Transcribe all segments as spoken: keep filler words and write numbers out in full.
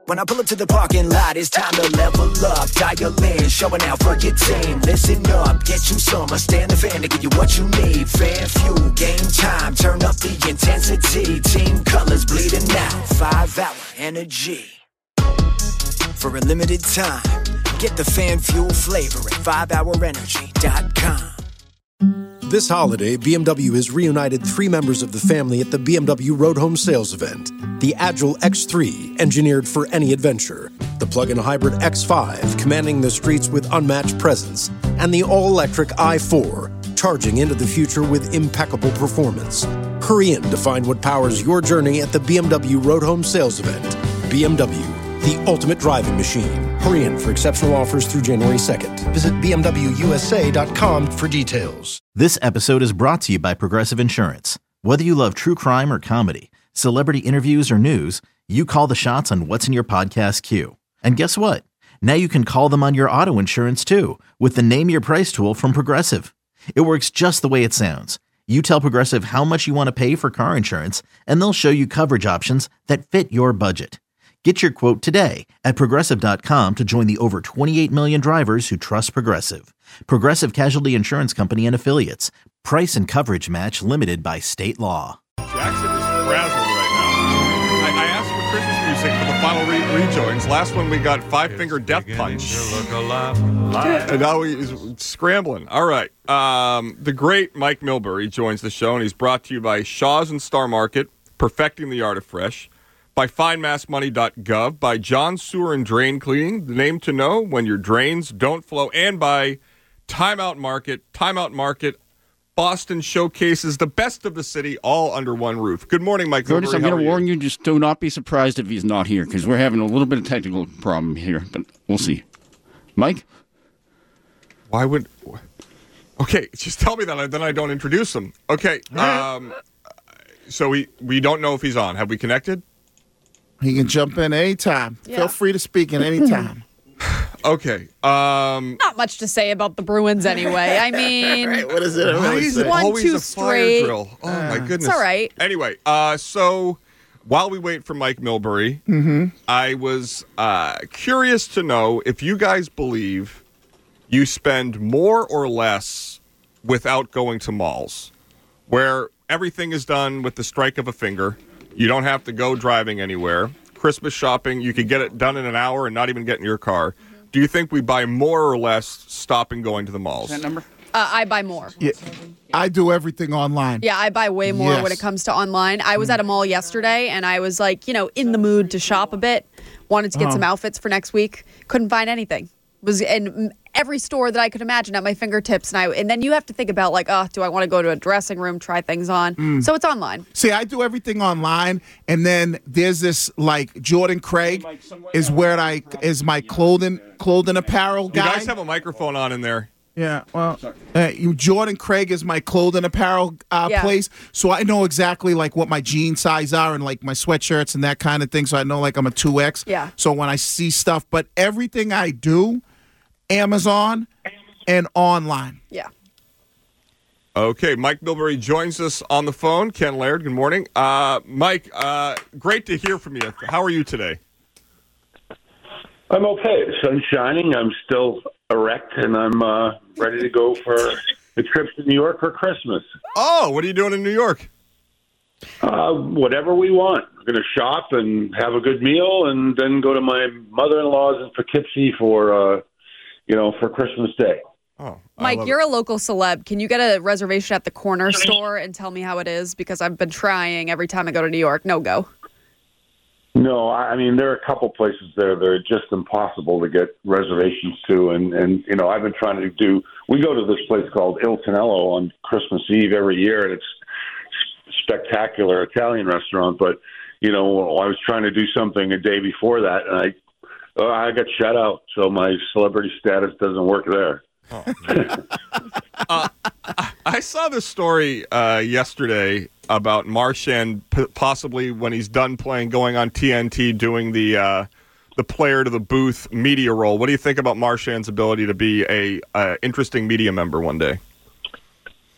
When I pull up to the parking lot, it's time to level up. Dial in, showing out for your team. Listen up, get you some. I stand the fan to give you what you need. Fan fuel, game time, turn up the intensity. Team colors bleeding out, five hour energy. For a limited time, get the fan fuel flavor at five hour energy dot com. This holiday, B M W has reunited three members of the family at the B M W Road Home Sales Event. The Agile X three, engineered for any adventure. The plug-in hybrid X five, commanding the streets with unmatched presence. And the all-electric i four, charging into the future with impeccable performance. Hurry in to find what powers your journey at the B M W Road Home Sales Event. B M W, the ultimate driving machine. Hurry in for exceptional offers through January second. Visit B M W U S A dot com for details. This episode is brought to you by Progressive Insurance. Whether you love true crime or comedy, celebrity interviews or news, you call the shots on what's in your podcast queue. And guess what? Now you can call them on your auto insurance too with the Name Your Price tool from Progressive. It works just the way it sounds. You tell Progressive how much you want to pay for car insurance, and they'll show you coverage options that fit your budget. Get your quote today at Progressive dot com to join the over twenty-eight million drivers who trust Progressive. Progressive Casualty Insurance Company and Affiliates. Price and coverage match limited by state law. Jackson is frazzled right now. I, I asked for Christmas music for the final re- rejoins. Last one we got Five Finger Death Punch. And now he's scrambling. All right. Um, the great Mike Milbury joins the show, and he's brought to you by Shaw's and Star Market, perfecting the art of fresh. By Find Mass Money dot gov, by John Sewer and Drain Cleaning, the name to know when your drains don't flow, and by Timeout Market. Timeout Market, Boston showcases the best of the city all under one roof. Good morning, Mike. Curtis, Milbury. I'm going to warn you, just do not be surprised if he's not here, because we're having a little bit of technical problem here, but we'll see. Mike? Why would... Okay, just tell me that, then I don't introduce him. Okay, um, so we, we don't know if he's on. Have we connected? He can jump in anytime. Yeah. Feel free to speak in any time. Okay. Um, Not much to say about the Bruins anyway. I mean, right, what is it? Why is it one, always two a straight. fire drill? Oh, uh, my goodness. It's all right. Anyway, uh, so while we wait for Mike Milbury, mm-hmm. I was uh, curious to know if you guys believe you spend more or less without going to malls, where everything is done with the strike of a finger. You don't have to go driving anywhere. Christmas shopping, you could get it done in an hour and not even get in your car. Mm-hmm. Do you think we buy more or less stopping going to the malls? That number? Uh, I buy more. Yeah, I do everything online. Yeah, I buy way more yes. when it comes to online. I was at a mall yesterday, and I was like, you know, in the mood to shop a bit. Wanted to get uh-huh. some outfits for next week. Couldn't find anything. Was in every store that I could imagine at my fingertips, and I and then you have to think about like, oh, do I want to go to a dressing room, try things on? Mm. So it's online. See, I do everything online, and then there's this like Jordan Craig is where I is my clothing clothing apparel guy. You guys have a microphone on in there. Yeah, well, uh, Jordan Craig is my clothing apparel uh, yeah. place, so I know exactly like what my jean size are and like my sweatshirts and that kind of thing. So I know like I'm a two X. Yeah. So when I see stuff, but everything I do, Amazon and online. Yeah. Okay, Mike Milbury joins us on the phone. Ken Laird, good morning. Uh, Mike, uh, great to hear from you. How are you today? I'm okay. The sun's shining. I'm still erect, and I'm uh, ready to go for a trip to New York for Christmas. Oh, what are you doing in New York? Uh, whatever we want. We're going to shop and have a good meal, and then go to my mother-in-law's in Poughkeepsie for, uh, you know, for Christmas Day. Oh, Mike, you're it. a local celeb. Can you get a reservation at the corner store and tell me how it is? Because I've been trying every time I go to New York. No go. No, I mean, there are a couple places there that are just impossible to get reservations to. And, and, you know, I've been trying to do, we go to this place called Il Tonello on Christmas Eve every year, and it's spectacular Italian restaurant. But, you know, I was trying to do something a day before that, and I, uh, I got shut out. So my celebrity status doesn't work there. Oh, uh, I saw this story uh, yesterday about Marchand p- possibly when he's done playing, going on T N T, doing the uh, the player to the booth media role. What do you think about Marchand's ability to be a uh, interesting media member one day?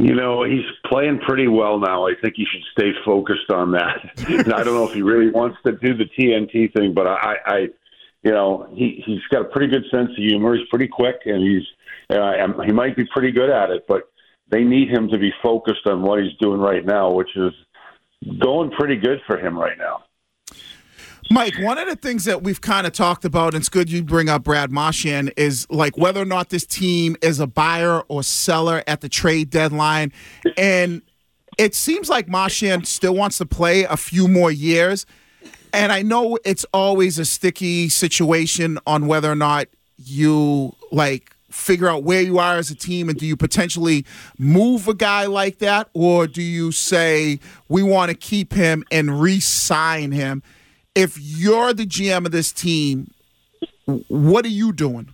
You know, he's playing pretty well now. I think he should stay focused on that. And I don't know if he really wants to do the T N T thing, but I, I you know, he, he's got a pretty good sense of humor. He's pretty quick, and he's uh, he might be pretty good at it, but they need him to be focused on what he's doing right now, which is going pretty good for him right now. Mike, one of the things that we've kind of talked about, and it's good you bring up Brad Marchand, is like whether or not this team is a buyer or seller at the trade deadline. And it seems like Marchand still wants to play a few more years. And I know it's always a sticky situation on whether or not you like figure out where you are as a team, and do you potentially move a guy like that, or do you say we want to keep him and re-sign him? If you're the G M of this team, what are you doing?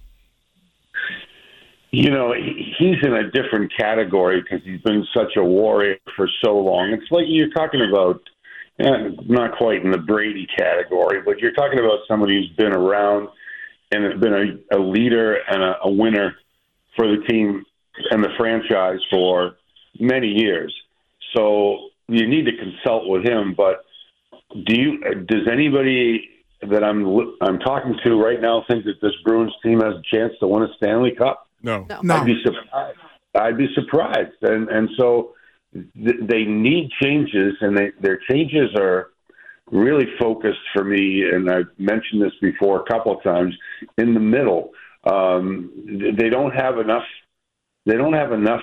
You know, he's in a different category because he's been such a warrior for so long. It's like you're talking about, eh, not quite in the Brady category, but you're talking about somebody who's been around and has been a, a leader and a, a winner for the team and the franchise for many years. So you need to consult with him, but Do you? Does anybody that I'm I'm talking to right now think that this Bruins team has a chance to win a Stanley Cup? No, no. I'd be surprised. I'd be surprised, and and so th- they need changes, and they, their changes are really focused for me. And I've mentioned this before a couple of times. In the middle, um, they don't have enough. They don't have enough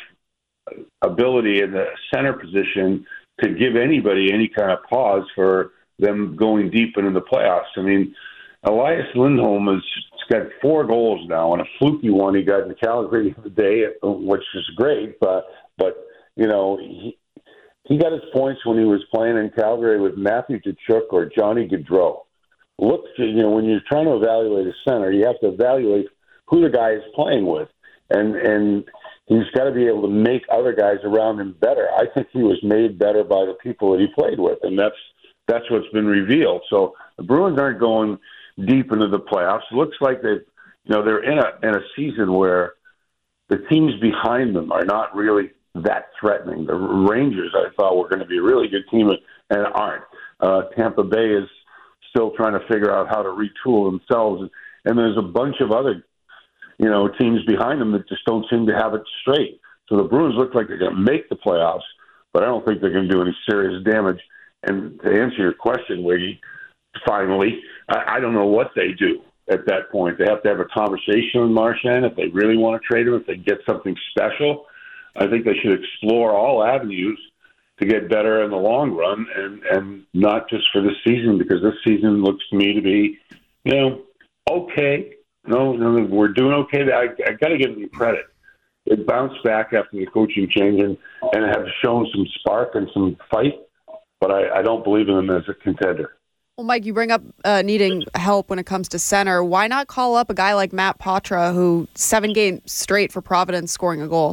ability in the center position to give anybody any kind of pause for them going deep into the playoffs. I mean, Elias Lindholm has got four goals now, and a fluky one he got in Calgary the other day, which is great. But, but you know, he, he got his points when he was playing in Calgary with Matthew Tkachuk or Johnny Gaudreau. Look, you know, when you're trying to evaluate a center, you have to evaluate who the guy is playing with. And, and he's got to be able to make other guys around him better. I think he was made better by the people that he played with, and that's that's what's been revealed. So the Bruins aren't going deep into the playoffs. It looks like they, you know, they're in a in a season where the teams behind them are not really that threatening. The Rangers, I thought, were going to be a really good team, and aren't. Uh, Tampa Bay is still trying to figure out how to retool themselves, and, and there's a bunch of other, you know, teams behind them that just don't seem to have it straight. So the Bruins look like they're going to make the playoffs, but I don't think they're going to do any serious damage. And to answer your question, Wiggy, finally, I, I don't know what they do at that point. They have to have a conversation with Marchand if they really want to trade him, if they get something special. I think they should explore all avenues to get better in the long run, and, and not just for this season, because this season looks to me to be, you know, okay. No, no, we're doing okay. I, I got to give them credit. They bounced back after the coaching change and, and have shown some spark and some fight, but I, I don't believe in them as a contender. Well, Mike, you bring up uh, needing help when it comes to center. Why not call up a guy like Matt Poitras, who seven games straight for Providence scoring a goal?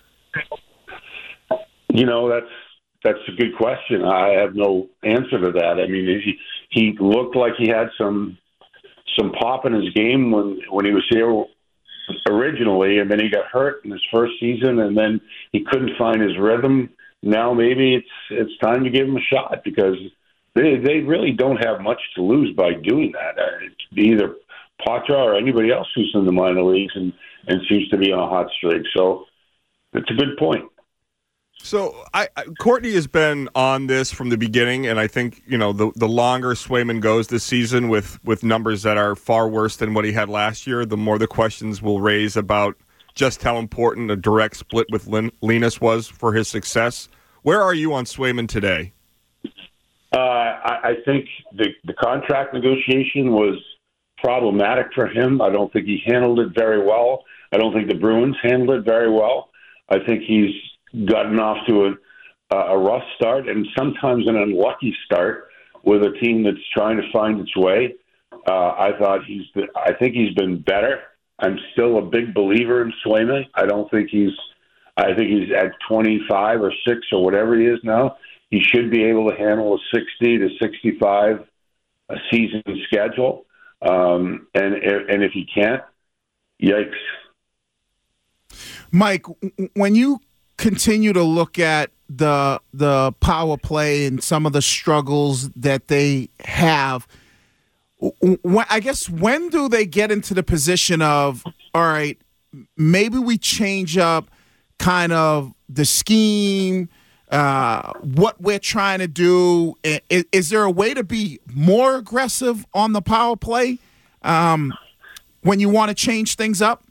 You know, that's that's a good question. I have no answer to that. I mean, he he looked like he had some some pop in his game when when he was here originally, and then he got hurt in his first season, and then he couldn't find his rhythm. Now maybe it's it's time to give him a shot, because they they really don't have much to lose by doing that. It's either Poitras or anybody else who's in the minor leagues and, and seems to be on a hot streak. So it's a good point. So I, I, Courtney has been on this from the beginning, and I think, you know, the the longer Swayman goes this season with, with numbers that are far worse than what he had last year, the more the questions will raise about just how important a direct split with Lin, Linus was for his success. Where are you on Swayman today? Uh, I, I think the, the contract negotiation was problematic for him. I don't think he handled it very well. I don't think the Bruins handled it very well. I think he's gotten off to a, a rough start, and sometimes an unlucky start with a team that's trying to find its way. Uh, I thought he's been, I think he's been better. I'm still a big believer in Swayman. I don't think he's, I think he's at twenty-five or six or whatever he is now. He should be able to handle a sixty to sixty-five a season schedule. Um, and, and if he can't, yikes. Mike, when you continue to look at the the power play and some of the struggles that they have, when, I guess when do they get into the position of, all right, maybe we change up kind of the scheme, uh, what we're trying to do? Is, is there a way to be more aggressive on the power play um, when you want to change things up?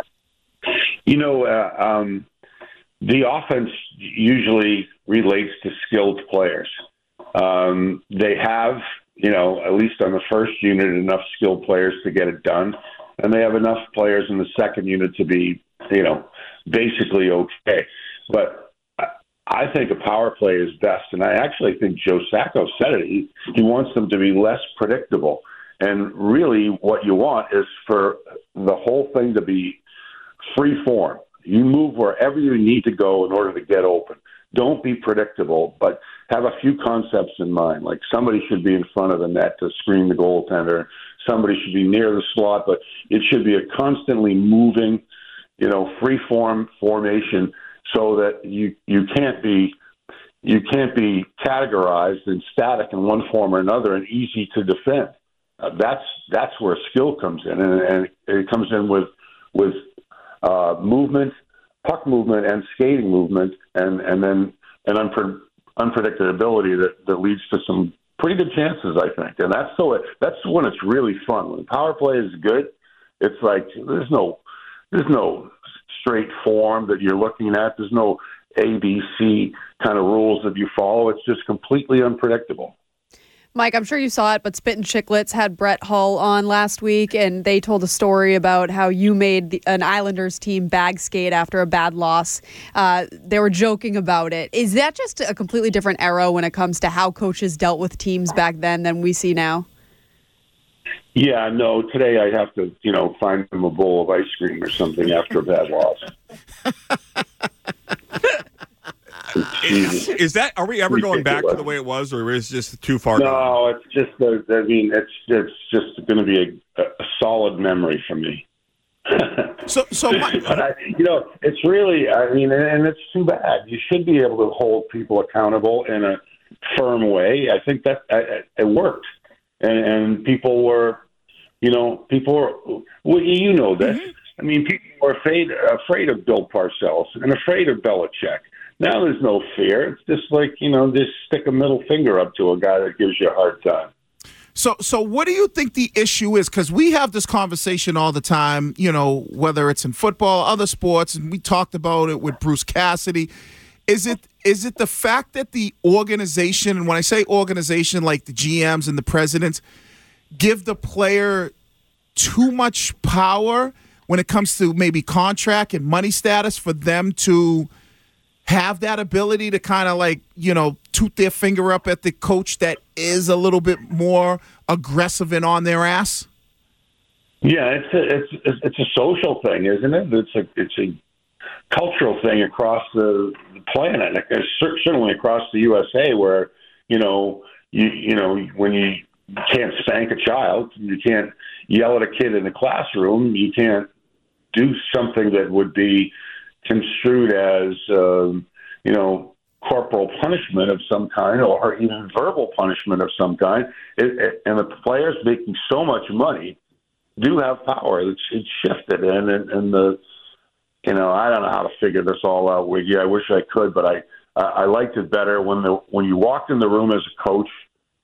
You know, uh, um, the offense usually relates to skilled players. Um, they have, you know, at least on the first unit, enough skilled players to get it done. And they have enough players in the second unit to be, you know, basically okay. But I think a power play is best. And I actually think Joe Sacco said it. He, he wants them to be less predictable. And really what you want is for the whole thing to be free form. You move wherever you need to go in order to get open. Don't be predictable, but have a few concepts in mind. Like somebody should be in front of the net to screen the goaltender. Somebody should be near the slot, but it should be a constantly moving, you know, free form formation so that you, you can't be you can't be categorized and static in one form or another and easy to defend. Uh, that's that's where skill comes in, and, and it comes in with with uh, movement, puck movement, and skating movement, and and then an unpre- unpredictability that, that leads to some pretty good chances, I think. And that's so it, that's when it's really fun. When power play is good, it's like there's no there's no straight form that you're looking at. There's no A B C kind of rules that you follow. It's just completely unpredictable. Mike, I'm sure you saw it, but Spit and Chicklets had Brett Hull on last week, and they told a story about how you made the, an Islanders team bag skate after a bad loss. Uh, they were joking about it. Is that just a completely different era when it comes to how coaches dealt with teams back then than we see now? Yeah, no, today I have to, you know, find them a bowl of ice cream or something after a bad loss. Is, is that? Are we ever going back to the way it was, or is it just too far? No, gone? it's just. A, I mean, it's it's just going to be a, a solid memory for me. so, so my- but I, you know, it's really. I mean, and it's too bad. You should be able to hold people accountable in a firm way. I think that I, it worked, and, and people were, you know, people were. Well, you know this. Mm-hmm. I mean, people were afraid afraid of Bill Parcells and afraid of Belichick. Now there's no fear. It's just like, you know, just stick a middle finger up to a guy that gives you a hard time. So, so what do you think the issue is? Because we have this conversation all the time, you know, whether it's in football, other sports, and we talked about it with Bruce Cassidy. Is it is it the fact that the organization, and when I say organization, like the G Ms and the presidents, give the player too much power when it comes to maybe contract and money status for them to have that ability to kind of like, you know, toot their finger up at the coach that is a little bit more aggressive and on their ass? Yeah, it's a, it's it's a social thing, isn't it? It's a it's a cultural thing across the, the planet, certainly across the U S A, where you know you you know when you can't spank a child, you can't yell at a kid in the classroom, you can't do something that would be construed as, um, you know, corporal punishment of some kind or even verbal punishment of some kind. It, it, and the players making so much money do have power. It's, it's shifted. And, and, and the, you know, I don't know how to figure this all out with you. I wish I could, but I, I liked it better when the, when you walked in the room as a coach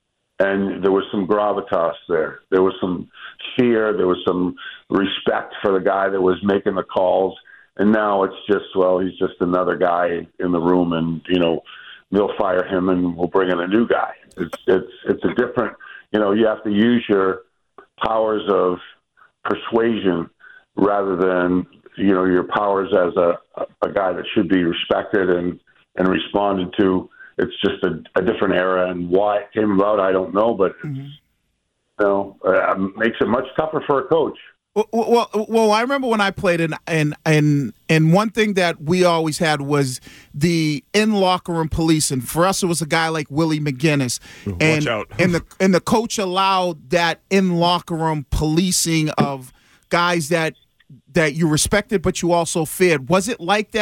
and there was some gravitas there. There was some fear. There was some respect for the guy that was making the calls. And now it's just, well, he's just another guy in the room, and you know, they'll fire him, and we'll bring in a new guy. It's it's it's a different, you know, you have to use your powers of persuasion rather than, you know, your powers as a a guy that should be respected and and responded to. It's just a, a different era, and why it came about, I don't know, but mm-hmm. you know, uh, makes it much tougher for a coach. Well, well, well, I remember when I played, and and and and one thing that we always had was the in locker room policing. For us, it was a guy like Willie McGinnis, and Watch out. and the and the coach allowed that in locker room policing of guys that that you respected, but you also feared. Was it like that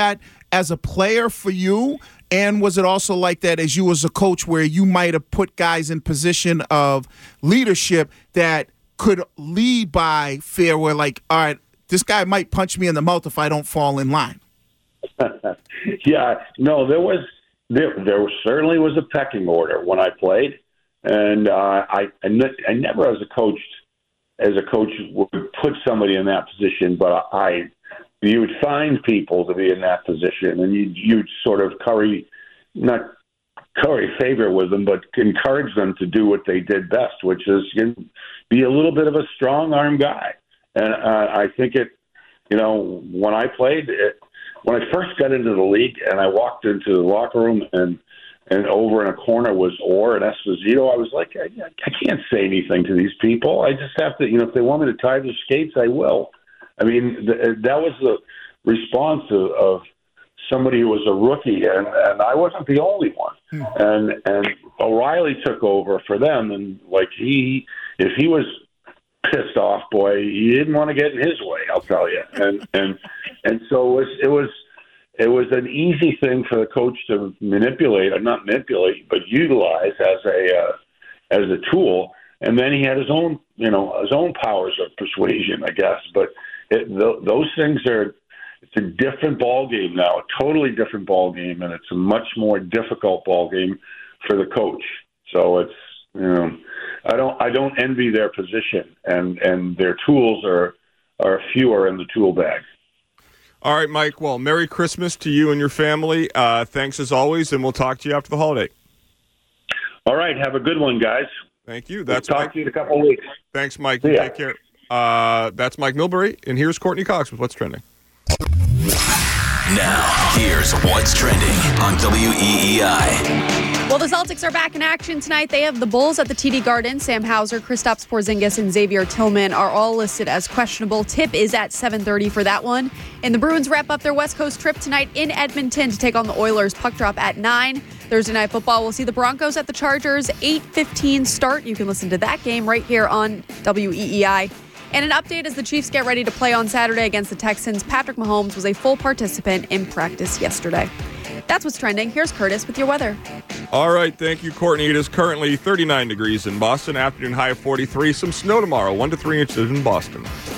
as a player for you? And was it also like that as you as a coach where you might have put guys in position of leadership that could lead by fear where like, all right, this guy might punch me in the mouth if I don't fall in line? Yeah, no, there was there, there was, certainly was a pecking order when I played. And uh, I, I, ne- I never as a coach, as a coach would put somebody in that position, but I, you would find people to be in that position, and you'd, you'd sort of curry, not curry favor with them, but encourage them to do what they did best, which is you know, be a little bit of a strong arm guy. And uh, I think it, you know, when I played, it, when I first got into the league and I walked into the locker room and and over in a corner was Orr and Esposito, I was like, I, I can't say anything to these people. I just have to, you know, if they want me to tie their skates, I will. I mean, th- that was the response of, of somebody who was a rookie, and, and I wasn't the only one. Hmm. And and O'Reilly took over for them, and like he, if he was pissed off, boy, he didn't want to get in his way. I'll tell you. And and and so it was it was it was an easy thing for the coach to manipulate, or not manipulate, but utilize as a uh, as a tool. And then he had his own, you know, his own powers of persuasion, I guess. But it, th- those things are. It's a different ball game now, a totally different ball game, and it's a much more difficult ball game for the coach. So it's, you know, I don't, I don't envy their position, and, and their tools are, are fewer in the tool bag. All right, Mike. Well, Merry Christmas to you and your family. Uh, thanks as always, and we'll talk to you after the holiday. All right, have a good one, guys. Thank you. That's we'll talk Mike. to you in a couple of weeks. Thanks, Mike. You take care. Uh, that's Mike Milbury, and here's Courtney Cox with What's Trending. Now, here's What's Trending on W E E I. Well, the Celtics are back in action tonight. They have the Bulls at the T D Garden. Sam Hauser, Kristaps Porzingis, and Xavier Tillman are all listed as questionable. Tip is at seven thirty for that one. And the Bruins wrap up their West Coast trip tonight in Edmonton to take on the Oilers. Puck drop at nine. Thursday Night Football, we'll see the Broncos at the Chargers. eight fifteen start. You can listen to that game right here on W E E I. And an update as the Chiefs get ready to play on Saturday against the Texans. Patrick Mahomes was a full participant in practice yesterday. That's what's trending. Here's Curtis with your weather. All right, thank you, Courtney. It is currently thirty-nine degrees in Boston. Afternoon high of forty-three. Some snow tomorrow, one to three inches in Boston.